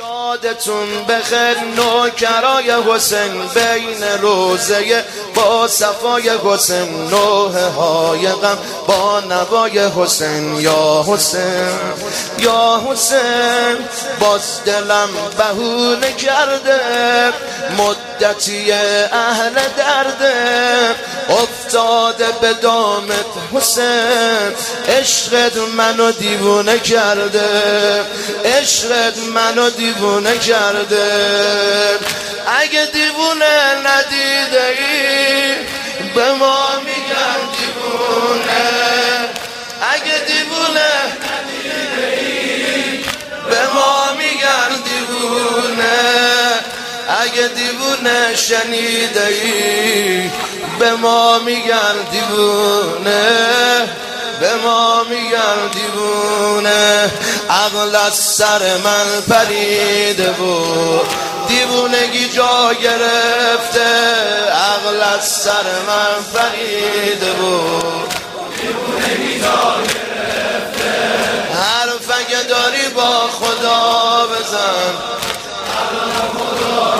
یادتون بخیر نوکرای حسین بین روزه با صفای حسین، نوحه های غم با نوای حسین. یا حسین یا حسین باز دلم بهونه کرده، مدتی اهل درده افتاده به دامت حسین. عشقت منو دیوونه کرده، عشقت منو دیوونه کرده. اگه دیوونه ندیده ای به ما میگن دیوونه، اگه دیوونه ندیده ای به ما میگن دیوونه، اگه دیوونه شنیده ای به ما میگن دیوونه، به ما میگن دیوونه. عقل از سر من پریده بود، دیوونگی جا گرفته. عقل از سر من پریده بود، دیوونگی جا گرفته. حرف اگه داری با خدا بزن، عقل خدا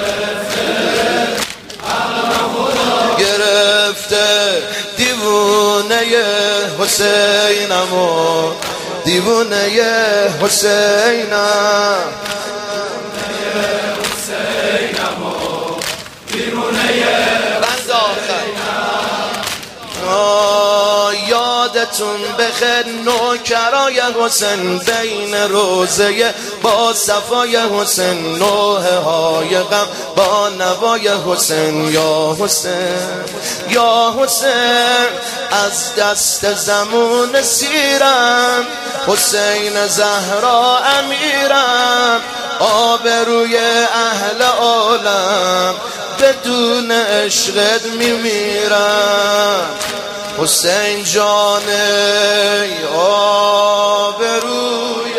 گرفته. دیوونه حسینم، دیوونه حسینم، یادتون بخیر نوکرای حسین بین روزه با صفای حسین، نوحه های غم با نوای حسین. یا حسین یا حسین از دست زمون سیرم، حسین زهرا امیرم، آبروی اهل عالم بدون عشقت میمیرم. حسین جان آبروی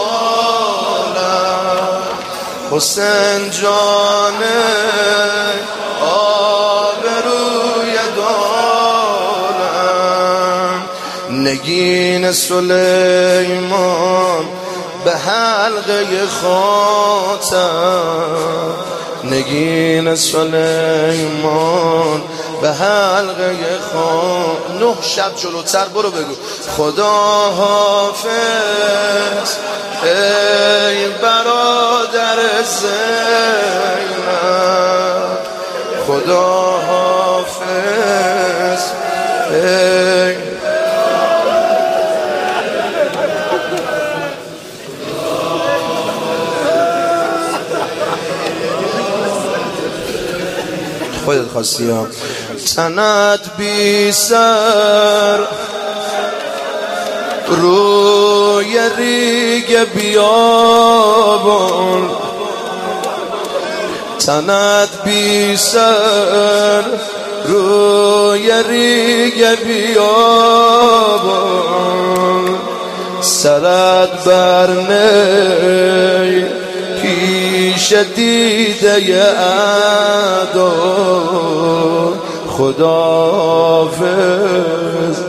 عالم، حسین جان آبروی عالم. نگین سلیمان به حلقه خاتم، نگین سلیمان به حلقه خاتم. 9 شب جلوتر برو بگو خدا حافظ ای برادر زینب، خدا حافظ ای خودت خواستی ها. تنت بی سر روی ریگ بیابان، تنت بی سر روی ریگ بیابان. سرت بر نی پیش دیده اعدا، خداحافظ